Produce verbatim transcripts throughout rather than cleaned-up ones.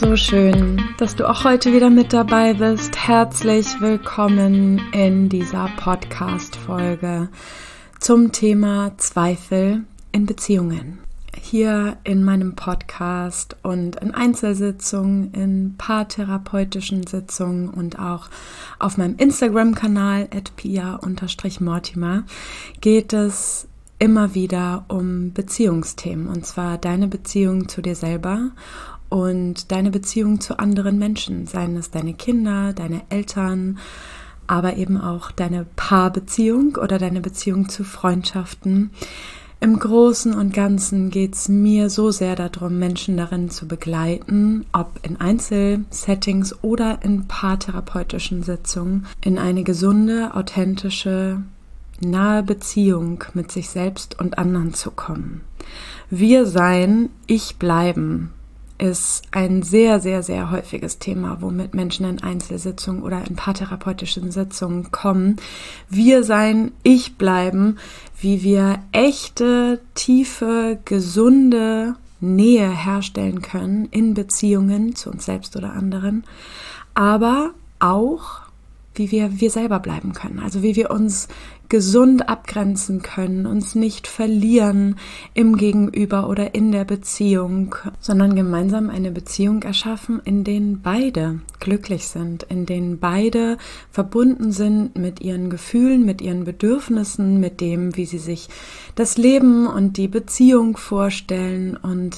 So schön, dass du auch heute wieder mit dabei bist. Herzlich willkommen in dieser Podcast-Folge zum Thema Zweifel in Beziehungen. Hier in meinem Podcast und in Einzelsitzungen, in paartherapeutischen Sitzungen und auch auf meinem Instagram-Kanal at pia mortimer geht es immer wieder um Beziehungsthemen, und zwar deine Beziehung zu dir selber und deine Beziehung zu anderen Menschen, seien es deine Kinder, deine Eltern, aber eben auch deine Paarbeziehung oder deine Beziehung zu Freundschaften. Im Großen und Ganzen geht es mir so sehr darum, Menschen darin zu begleiten, ob in Einzelsettings oder in paartherapeutischen Sitzungen, in eine gesunde, authentische, nahe Beziehung mit sich selbst und anderen zu kommen. Wir sein, ich bleiben ist ein sehr, sehr, sehr häufiges Thema, womit Menschen in Einzelsitzungen oder in paartherapeutischen Sitzungen kommen. Wir sein, ich bleiben, wie wir echte, tiefe, gesunde Nähe herstellen können in Beziehungen zu uns selbst oder anderen, aber auch wie wir wir selber bleiben können, also wie wir uns gesund abgrenzen können, uns nicht verlieren im Gegenüber oder in der Beziehung, sondern gemeinsam eine Beziehung erschaffen, in denen beide glücklich sind, in denen beide verbunden sind mit ihren Gefühlen, mit ihren Bedürfnissen, mit dem, wie sie sich das Leben und die Beziehung vorstellen und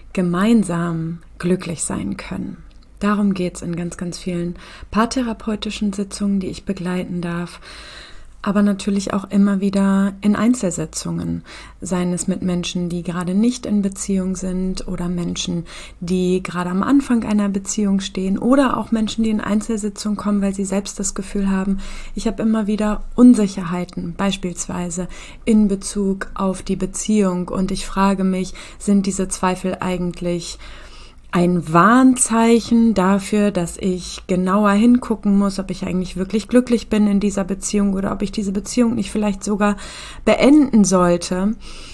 gemeinsam glücklich sein können. Darum geht es in ganz, ganz vielen paartherapeutischen Sitzungen, die ich begleiten darf, aber natürlich auch immer wieder in Einzelsitzungen, seien es mit Menschen, die gerade nicht in Beziehung sind oder Menschen, die gerade am Anfang einer Beziehung stehen oder auch Menschen, die in Einzelsitzungen kommen, weil sie selbst das Gefühl haben, ich habe immer wieder Unsicherheiten, beispielsweise in Bezug auf die Beziehung, und ich frage mich, sind diese Zweifel eigentlich ein Warnzeichen dafür, dass ich genauer hingucken muss, ob ich eigentlich wirklich glücklich bin in dieser Beziehung oder ob ich diese Beziehung nicht vielleicht sogar beenden sollte?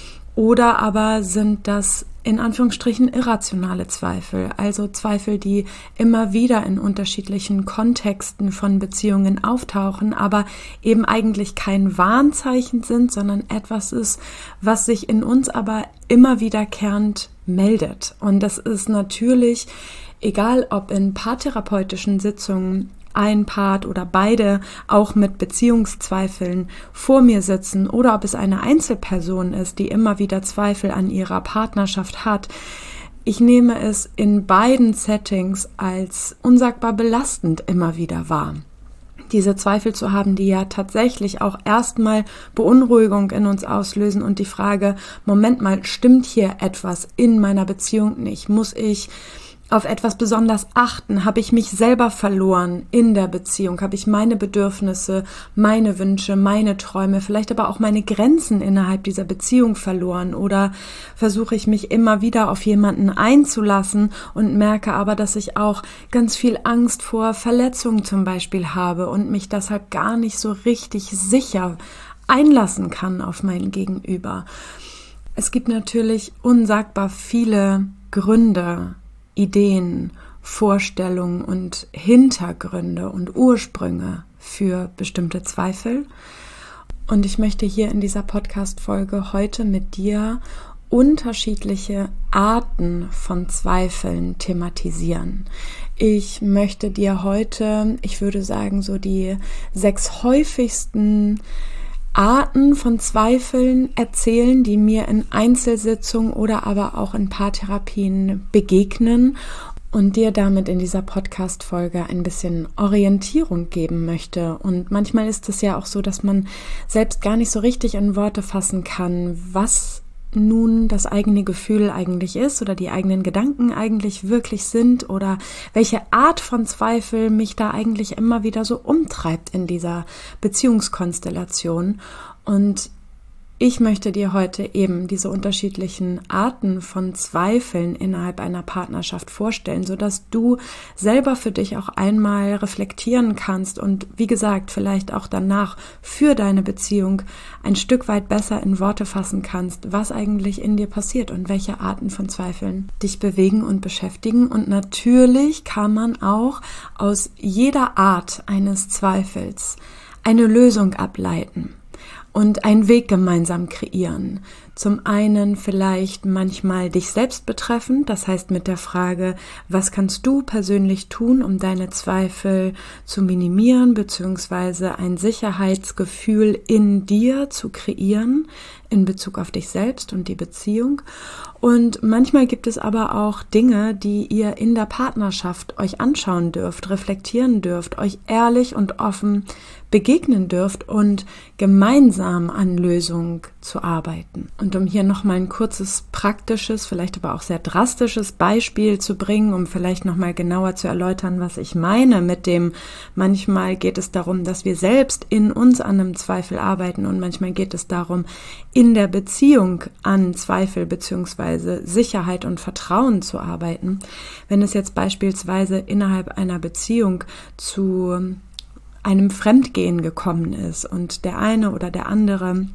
Oder aber sind das in Anführungsstrichen irrationale Zweifel, also Zweifel, die immer wieder in unterschiedlichen Kontexten von Beziehungen auftauchen, aber eben eigentlich kein Warnzeichen sind, sondern etwas ist, was sich in uns aber immer wiederkehrend meldet. Und das ist natürlich, egal ob in paartherapeutischen Sitzungen ein Part oder beide auch mit Beziehungszweifeln vor mir sitzen oder ob es eine Einzelperson ist, die immer wieder Zweifel an ihrer Partnerschaft hat. Ich nehme es in beiden Settings als unsagbar belastend immer wieder wahr, diese Zweifel zu haben, die ja tatsächlich auch erstmal Beunruhigung in uns auslösen und die Frage, Moment mal, stimmt hier etwas in meiner Beziehung nicht? Muss ich auf etwas besonders achten? Habe ich mich selber verloren in der Beziehung? Habe ich meine Bedürfnisse, meine Wünsche, meine Träume, vielleicht aber auch meine Grenzen innerhalb dieser Beziehung verloren? Oder versuche ich mich immer wieder auf jemanden einzulassen und merke aber, dass ich auch ganz viel Angst vor Verletzungen zum Beispiel habe und mich deshalb gar nicht so richtig sicher einlassen kann auf mein Gegenüber? Es gibt natürlich unsagbar viele Gründe, Ideen, Vorstellungen und Hintergründe und Ursprünge für bestimmte Zweifel. Und ich möchte hier in dieser Podcast-Folge heute mit dir unterschiedliche Arten von Zweifeln thematisieren. Ich möchte dir heute, ich würde sagen, so die sechs häufigsten Arten von Zweifeln erzählen, die mir in Einzelsitzungen oder aber auch in Paartherapien begegnen und dir damit in dieser Podcast-Folge ein bisschen Orientierung geben möchte. Und manchmal ist es ja auch so, dass man selbst gar nicht so richtig in Worte fassen kann, was nun das eigene Gefühl eigentlich ist oder die eigenen Gedanken eigentlich wirklich sind oder welche Art von Zweifel mich da eigentlich immer wieder so umtreibt in dieser Beziehungskonstellation. Und Ich möchte dir heute eben diese unterschiedlichen Arten von Zweifeln innerhalb einer Partnerschaft vorstellen, sodass du selber für dich auch einmal reflektieren kannst und wie gesagt, vielleicht auch danach für deine Beziehung ein Stück weit besser in Worte fassen kannst, was eigentlich in dir passiert und welche Arten von Zweifeln dich bewegen und beschäftigen. Und natürlich kann man auch aus jeder Art eines Zweifels eine Lösung ableiten und einen Weg gemeinsam kreieren. Zum einen vielleicht manchmal dich selbst betreffend, das heißt mit der Frage, was kannst du persönlich tun, um deine Zweifel zu minimieren, beziehungsweise ein Sicherheitsgefühl in dir zu kreieren in Bezug auf dich selbst und die Beziehung. Und manchmal gibt es aber auch Dinge, die ihr in der Partnerschaft euch anschauen dürft, reflektieren dürft, euch ehrlich und offen begegnen dürft und gemeinsam an Lösungen zu arbeiten. Und um hier nochmal ein kurzes, praktisches, vielleicht aber auch sehr drastisches Beispiel zu bringen, um vielleicht nochmal genauer zu erläutern, was ich meine mit dem, manchmal geht es darum, dass wir selbst in uns an einem Zweifel arbeiten und manchmal geht es darum, in der Beziehung an Zweifel bzw. Sicherheit und Vertrauen zu arbeiten. Wenn es jetzt beispielsweise innerhalb einer Beziehung zu einem Fremdgehen gekommen ist und der eine oder der andere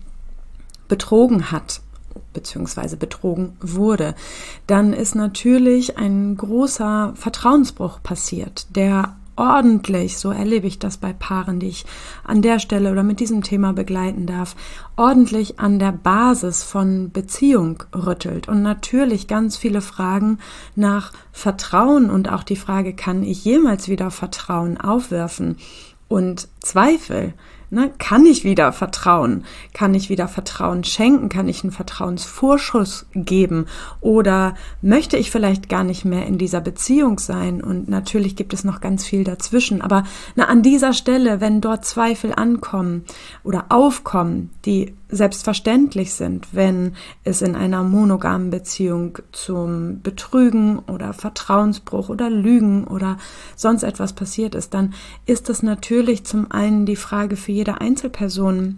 betrogen hat, beziehungsweise betrogen wurde, dann ist natürlich ein großer Vertrauensbruch passiert, der ordentlich, so erlebe ich das bei Paaren, die ich an der Stelle oder mit diesem Thema begleiten darf, ordentlich an der Basis von Beziehung rüttelt und natürlich ganz viele Fragen nach Vertrauen und auch die Frage, kann ich jemals wieder Vertrauen aufwerfen? Und Zweifel, ne, kann ich wieder vertrauen? Kann ich wieder Vertrauen schenken? Kann ich einen Vertrauensvorschuss geben? Oder möchte ich vielleicht gar nicht mehr in dieser Beziehung sein? Und natürlich gibt es noch ganz viel dazwischen. Aber na, an dieser Stelle, wenn dort Zweifel ankommen oder aufkommen, die selbstverständlich sind, wenn es in einer monogamen Beziehung zum Betrügen oder Vertrauensbruch oder Lügen oder sonst etwas passiert ist, dann ist es natürlich zum einen die Frage für jede Einzelperson,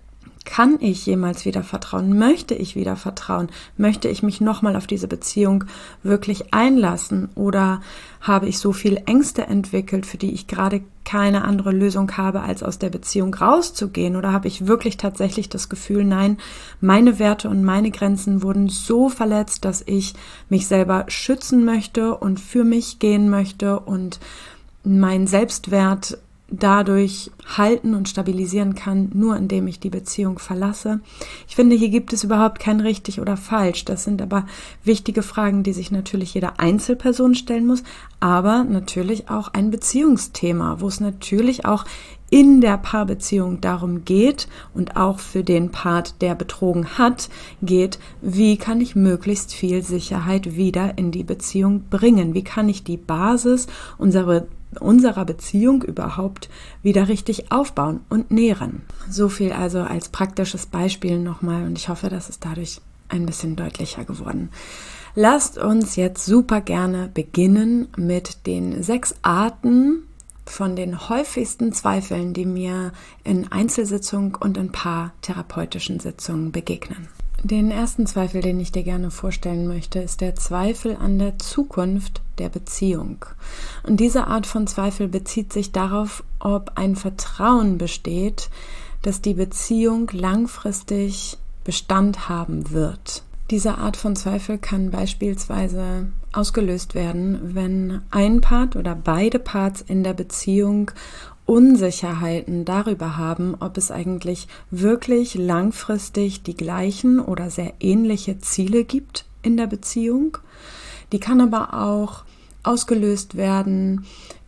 kann ich jemals wieder vertrauen? Möchte ich wieder vertrauen? Möchte ich mich nochmal auf diese Beziehung wirklich einlassen? Oder habe ich so viel Ängste entwickelt, für die ich gerade keine andere Lösung habe, als aus der Beziehung rauszugehen? Oder habe ich wirklich tatsächlich das Gefühl, nein, meine Werte und meine Grenzen wurden so verletzt, dass ich mich selber schützen möchte und für mich gehen möchte und mein Selbstwert dadurch halten und stabilisieren kann, nur indem ich die Beziehung verlasse. Ich finde, hier gibt es überhaupt kein richtig oder falsch. Das sind aber wichtige Fragen, die sich natürlich jede Einzelperson stellen muss, aber natürlich auch ein Beziehungsthema, wo es natürlich auch in der Paarbeziehung darum geht und auch für den Part, der betrogen hat, geht, wie kann ich möglichst viel Sicherheit wieder in die Beziehung bringen? Wie kann ich die Basis unserer unserer Beziehung überhaupt wieder richtig aufbauen und nähren. So viel also als praktisches Beispiel nochmal und ich hoffe, das ist dadurch ein bisschen deutlicher geworden. Lasst uns jetzt super gerne beginnen mit den sechs Arten von den häufigsten Zweifeln, die mir in Einzelsitzungen und in paartherapeutischen Sitzungen begegnen. Den ersten Zweifel, den ich dir gerne vorstellen möchte, ist der Zweifel an der Zukunft der Beziehung. Und diese Art von Zweifel bezieht sich darauf, ob ein Vertrauen besteht, dass die Beziehung langfristig Bestand haben wird. Diese Art von Zweifel kann beispielsweise ausgelöst werden, wenn ein Part oder beide Parts in der Beziehung Unsicherheiten darüber haben, ob es eigentlich wirklich langfristig die gleichen oder sehr ähnliche Ziele gibt in der Beziehung. Die kann aber auch ausgelöst werden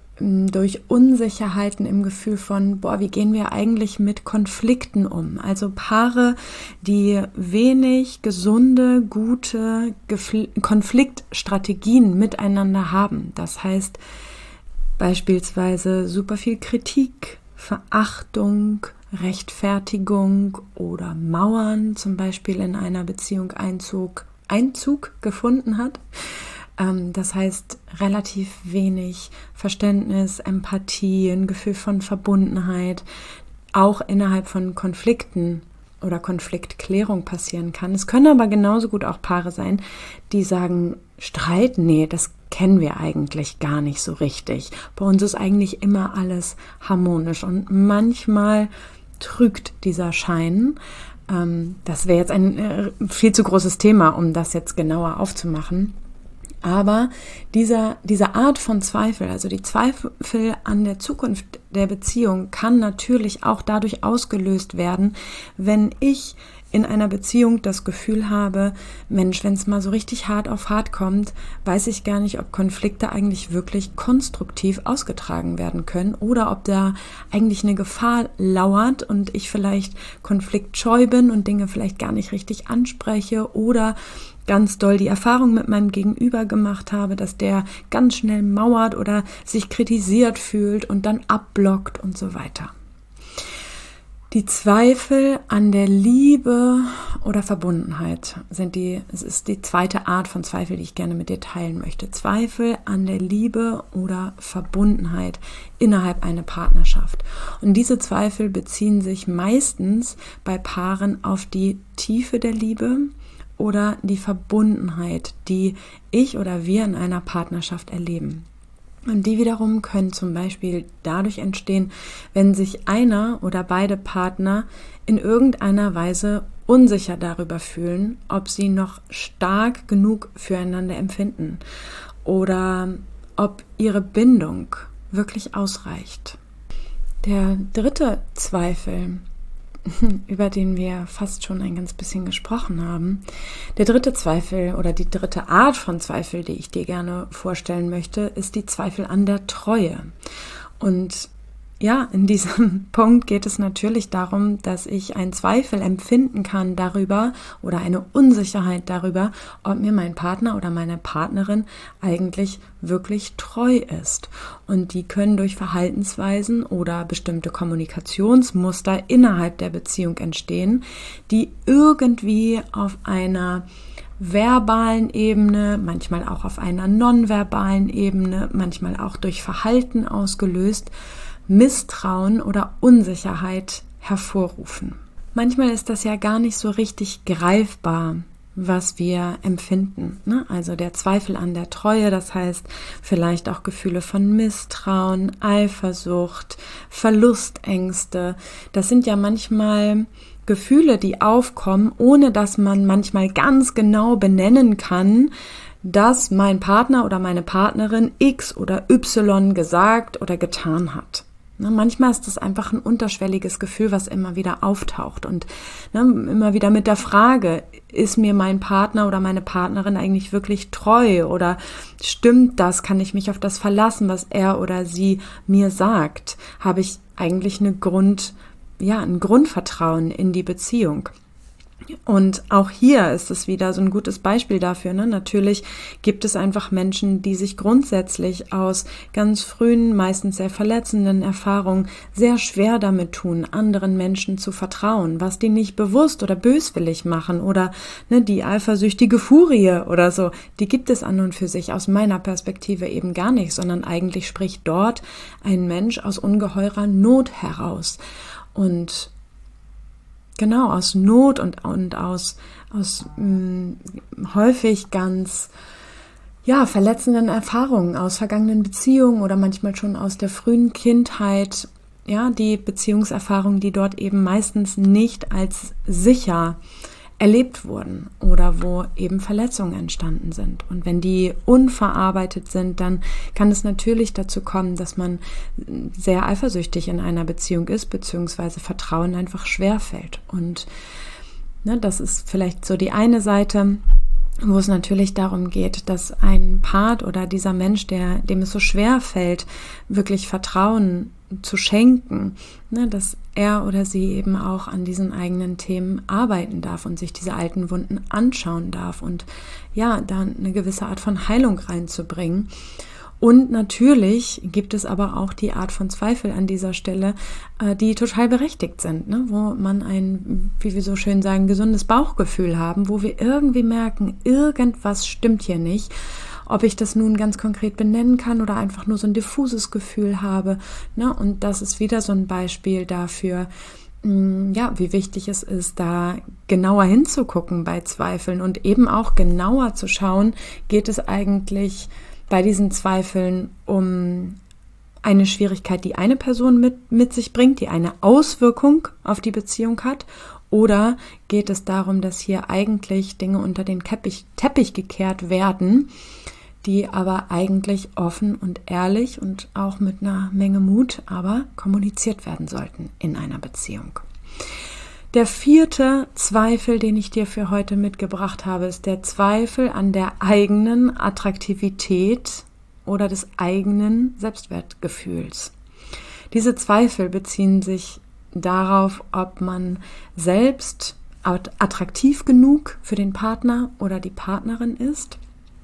durch Unsicherheiten im Gefühl von, boah, wie gehen wir eigentlich mit Konflikten um? Also Paare, die wenig gesunde, gute Gefl- Konfliktstrategien miteinander haben. Das heißt, beispielsweise super viel Kritik, Verachtung, Rechtfertigung oder Mauern zum Beispiel in einer Beziehung Einzug, Einzug gefunden hat. Ähm, das heißt relativ wenig Verständnis, Empathie, ein Gefühl von Verbundenheit, auch innerhalb von Konflikten oder Konfliktklärung passieren kann. Es können aber genauso gut auch Paare sein, die sagen, Streit, nee, das kennen wir eigentlich gar nicht so richtig. Bei uns ist eigentlich immer alles harmonisch und manchmal trügt dieser Schein. Ähm, das wäre jetzt ein äh, viel zu großes Thema, um das jetzt genauer aufzumachen. Aber dieser, diese Art von Zweifel, also die Zweifel an der Zukunft der Beziehung, kann natürlich auch dadurch ausgelöst werden, wenn ich in einer Beziehung das Gefühl habe, Mensch, wenn es mal so richtig hart auf hart kommt, weiß ich gar nicht, ob Konflikte eigentlich wirklich konstruktiv ausgetragen werden können oder ob da eigentlich eine Gefahr lauert und ich vielleicht konfliktscheu bin und Dinge vielleicht gar nicht richtig anspreche oder ganz doll die Erfahrung mit meinem Gegenüber gemacht habe, dass der ganz schnell mauert oder sich kritisiert fühlt und dann abblockt und so weiter. Die Zweifel an der Liebe oder Verbundenheit sind die, es ist die zweite Art von Zweifel, die ich gerne mit dir teilen möchte. Zweifel an der Liebe oder Verbundenheit innerhalb einer Partnerschaft. Und diese Zweifel beziehen sich meistens bei Paaren auf die Tiefe der Liebe oder die Verbundenheit, die ich oder wir in einer Partnerschaft erleben. Und die wiederum können zum Beispiel dadurch entstehen, wenn sich einer oder beide Partner in irgendeiner Weise unsicher darüber fühlen, ob sie noch stark genug füreinander empfinden oder ob ihre Bindung wirklich ausreicht. Der dritte Zweifel, über den wir fast schon ein ganz bisschen gesprochen haben. Der dritte Zweifel oder die dritte Art von Zweifel, die ich dir gerne vorstellen möchte, ist die Zweifel an der Treue. Und ja, in diesem Punkt geht es natürlich darum, dass ich einen Zweifel empfinden kann darüber oder eine Unsicherheit darüber, ob mir mein Partner oder meine Partnerin eigentlich wirklich treu ist. Und die können durch Verhaltensweisen oder bestimmte Kommunikationsmuster innerhalb der Beziehung entstehen, die irgendwie auf einer verbalen Ebene, manchmal auch auf einer nonverbalen Ebene, manchmal auch durch Verhalten ausgelöst, Misstrauen oder Unsicherheit hervorrufen. Manchmal ist das ja gar nicht so richtig greifbar, was wir empfinden, ne? Also der Zweifel an der Treue, das heißt vielleicht auch Gefühle von Misstrauen, Eifersucht, Verlustängste. Das sind ja manchmal Gefühle, die aufkommen, ohne dass man manchmal ganz genau benennen kann, dass mein Partner oder meine Partnerin X oder Y gesagt oder getan hat. Ne, manchmal ist das einfach ein unterschwelliges Gefühl, was immer wieder auftaucht und ne, immer wieder mit der Frage, ist mir mein Partner oder meine Partnerin eigentlich wirklich treu oder stimmt das, kann ich mich auf das verlassen, was er oder sie mir sagt? Habe ich eigentlich eine Grund, ja, ein Grundvertrauen in die Beziehung? Und auch hier ist es wieder so ein gutes Beispiel dafür. Ne? Natürlich gibt es einfach Menschen, die sich grundsätzlich aus ganz frühen, meistens sehr verletzenden Erfahrungen sehr schwer damit tun, anderen Menschen zu vertrauen, was die nicht bewusst oder böswillig machen oder ne, die eifersüchtige Furie oder so, die gibt es an und für sich aus meiner Perspektive eben gar nicht, sondern eigentlich spricht dort ein Mensch aus ungeheurer Not heraus. Und Genau, aus Not und, und aus, aus mh, häufig ganz ja, verletzenden Erfahrungen, aus vergangenen Beziehungen oder manchmal schon aus der frühen Kindheit. Ja, die Beziehungserfahrungen, die dort eben meistens nicht als sicher erlebt wurden oder wo eben Verletzungen entstanden sind. Und wenn die unverarbeitet sind, dann kann es natürlich dazu kommen, dass man sehr eifersüchtig in einer Beziehung ist, beziehungsweise Vertrauen einfach schwerfällt. Und ne, das ist vielleicht so die eine Seite, wo es natürlich darum geht, dass ein Part oder dieser Mensch, der, dem es so schwer fällt, wirklich Vertrauen zu schenken, ne, dass er oder sie eben auch an diesen eigenen Themen arbeiten darf und sich diese alten Wunden anschauen darf und ja, da eine gewisse Art von Heilung reinzubringen. Und natürlich gibt es aber auch die Art von Zweifel an dieser Stelle, die total berechtigt sind, ne? Wo man ein, wie wir so schön sagen, gesundes Bauchgefühl haben, wo wir irgendwie merken, irgendwas stimmt hier nicht. Ob ich das nun ganz konkret benennen kann oder einfach nur so ein diffuses Gefühl habe. Ne? Und das ist wieder so ein Beispiel dafür, ja, wie wichtig es ist, da genauer hinzugucken bei Zweifeln und eben auch genauer zu schauen, geht es eigentlich bei diesen Zweifeln um eine Schwierigkeit, die eine Person mit, mit sich bringt, die eine Auswirkung auf die Beziehung hat, oder geht es darum, dass hier eigentlich Dinge unter den Teppich, Teppich gekehrt werden, die aber eigentlich offen und ehrlich und auch mit einer Menge Mut aber kommuniziert werden sollten in einer Beziehung. Der vierte Zweifel, den ich dir für heute mitgebracht habe, ist der Zweifel an der eigenen Attraktivität oder des eigenen Selbstwertgefühls. Diese Zweifel beziehen sich darauf, ob man selbst attraktiv genug für den Partner oder die Partnerin ist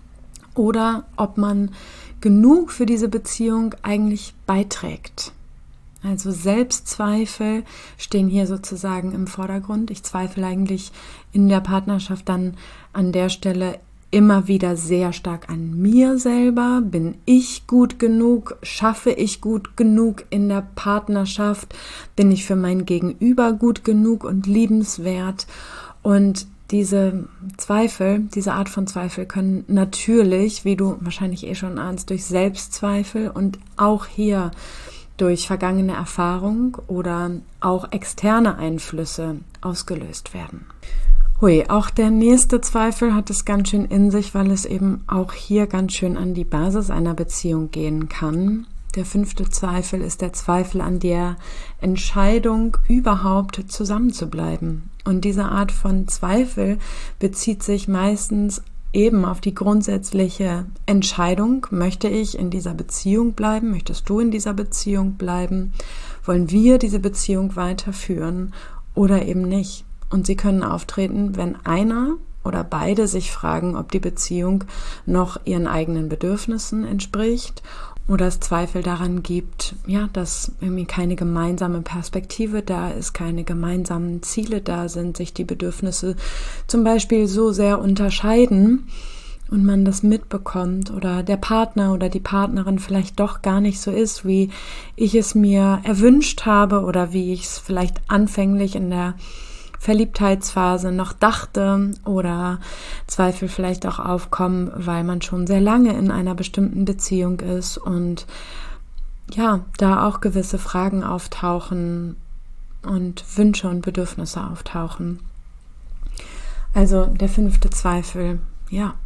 oder ob man genug für diese Beziehung eigentlich beiträgt. Also Selbstzweifel stehen hier sozusagen im Vordergrund. Ich zweifle eigentlich in der Partnerschaft dann an der Stelle immer wieder sehr stark an mir selber. Bin ich gut genug? Schaffe ich gut genug in der Partnerschaft? Bin ich für mein Gegenüber gut genug und liebenswert? Und diese Zweifel, diese Art von Zweifel können natürlich, wie du wahrscheinlich eh schon ahnst, durch Selbstzweifel und auch hier durch vergangene Erfahrung oder auch externe Einflüsse ausgelöst werden. Hui, auch der nächste Zweifel hat es ganz schön in sich, weil es eben auch hier ganz schön an die Basis einer Beziehung gehen kann. Der fünfte Zweifel ist der Zweifel an der Entscheidung, überhaupt zusammenzubleiben. Und diese Art von Zweifel bezieht sich meistens eben auf die grundsätzliche Entscheidung, möchte ich in dieser Beziehung bleiben, möchtest du in dieser Beziehung bleiben, wollen wir diese Beziehung weiterführen oder eben nicht. Und sie können auftreten, wenn einer oder beide sich fragen, ob die Beziehung noch ihren eigenen Bedürfnissen entspricht oder es Zweifel daran gibt, ja, dass irgendwie keine gemeinsame Perspektive da ist, keine gemeinsamen Ziele da sind, sich die Bedürfnisse zum Beispiel so sehr unterscheiden und man das mitbekommt oder der Partner oder die Partnerin vielleicht doch gar nicht so ist, wie ich es mir erwünscht habe oder wie ich es vielleicht anfänglich in der Verliebtheitsphase noch dachte oder Zweifel vielleicht auch aufkommen, weil man schon sehr lange in einer bestimmten Beziehung ist und ja, da auch gewisse Fragen auftauchen und Wünsche und Bedürfnisse auftauchen. Also der fünfte Zweifel, ja,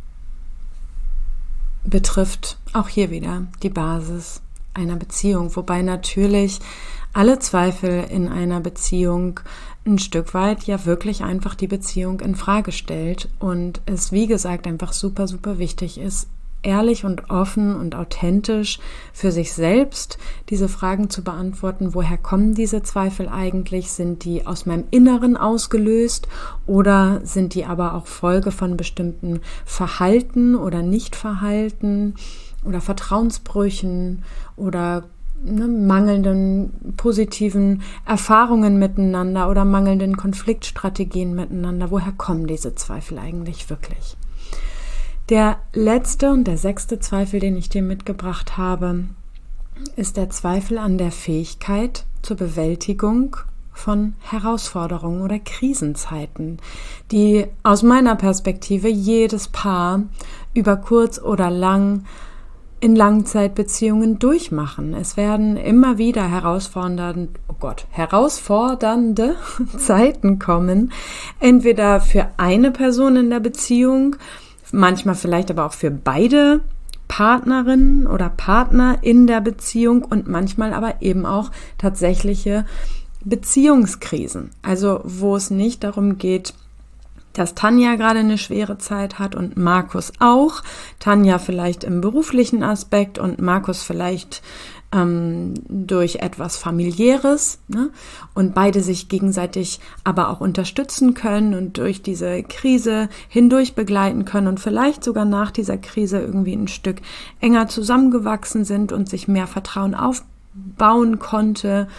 betrifft auch hier wieder die Basis einer Beziehung, wobei natürlich alle Zweifel in einer Beziehung ein Stück weit ja wirklich einfach die Beziehung in Frage stellt und es, wie gesagt, einfach super, super wichtig ist, ehrlich und offen und authentisch für sich selbst diese Fragen zu beantworten. Woher kommen diese Zweifel eigentlich? Sind die aus meinem Inneren ausgelöst oder sind die aber auch Folge von bestimmten Verhalten oder Nichtverhalten oder Vertrauensbrüchen oder Ne, mangelnden positiven Erfahrungen miteinander oder mangelnden Konfliktstrategien miteinander. Woher kommen diese Zweifel eigentlich wirklich? Der letzte und der sechste Zweifel, den ich dir mitgebracht habe, ist der Zweifel an der Fähigkeit zur Bewältigung von Herausforderungen oder Krisenzeiten, die aus meiner Perspektive jedes Paar über kurz oder lang in Langzeitbeziehungen durchmachen. Es werden immer wieder herausfordernde, oh Gott, herausfordernde Zeiten kommen, entweder für eine Person in der Beziehung, manchmal vielleicht aber auch für beide Partnerinnen oder Partner in der Beziehung und manchmal aber eben auch tatsächliche Beziehungskrisen. Also wo es nicht darum geht, dass Tanja gerade eine schwere Zeit hat und Markus auch. Tanja vielleicht im beruflichen Aspekt und Markus vielleicht ähm, durch etwas Familiäres, ne? Und beide sich gegenseitig aber auch unterstützen können und durch diese Krise hindurch begleiten können und vielleicht sogar nach dieser Krise irgendwie ein Stück enger zusammengewachsen sind und sich mehr Vertrauen aufbauen konnte.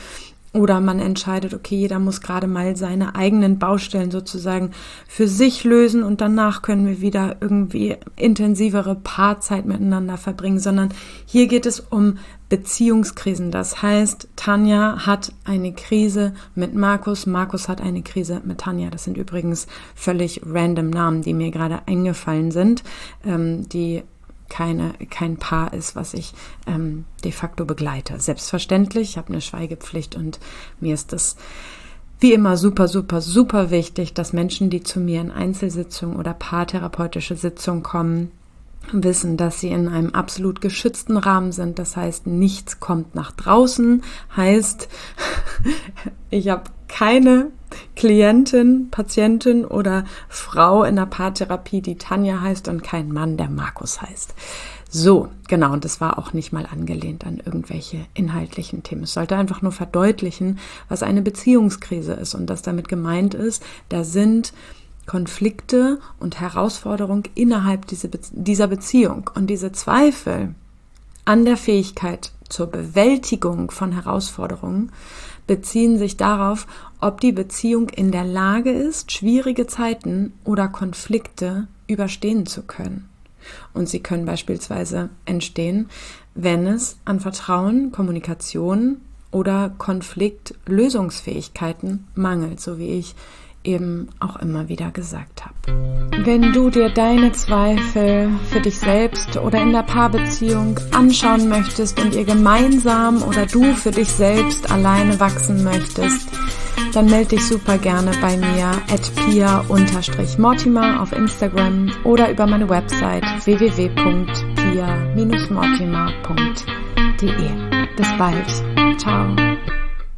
Oder man entscheidet, okay, jeder muss gerade mal seine eigenen Baustellen sozusagen für sich lösen und danach können wir wieder irgendwie intensivere Paarzeit miteinander verbringen, sondern hier geht es um Beziehungskrisen. Das heißt, Tanja hat eine Krise mit Markus, Markus hat eine Krise mit Tanja. Das sind übrigens völlig random Namen, die mir gerade eingefallen sind, ähm, die keine kein Paar ist, was ich ähm, de facto begleite. Selbstverständlich, ich habe eine Schweigepflicht und mir ist es wie immer super, super, super wichtig, dass Menschen, die zu mir in Einzelsitzungen oder paartherapeutische Sitzungen kommen, wissen, dass sie in einem absolut geschützten Rahmen sind. Das heißt, nichts kommt nach draußen. Heißt, ich habe keine Klientin, Patientin oder Frau in der Paartherapie, die Tanja heißt und kein Mann, der Markus heißt. So, genau, und das war auch nicht mal angelehnt an irgendwelche inhaltlichen Themen. Es sollte einfach nur verdeutlichen, was eine Beziehungskrise ist und dass damit gemeint ist, da sind Konflikte und Herausforderungen innerhalb dieser Beziehung. Und diese Zweifel an der Fähigkeit zur Bewältigung von Herausforderungen beziehen sich darauf, ob die Beziehung in der Lage ist, schwierige Zeiten oder Konflikte überstehen zu können. Und sie können beispielsweise entstehen, wenn es an Vertrauen, Kommunikation oder Konfliktlösungsfähigkeiten mangelt, so wie ich eben auch immer wieder gesagt habe. Wenn du dir deine Zweifel für dich selbst oder in der Paarbeziehung anschauen möchtest und ihr gemeinsam oder du für dich selbst alleine wachsen möchtest, dann melde dich super gerne bei mir at pia Mortimer auf Instagram oder über meine Website w w w punkt pia Bindestrich mortimer punkt de. Bis bald. Ciao.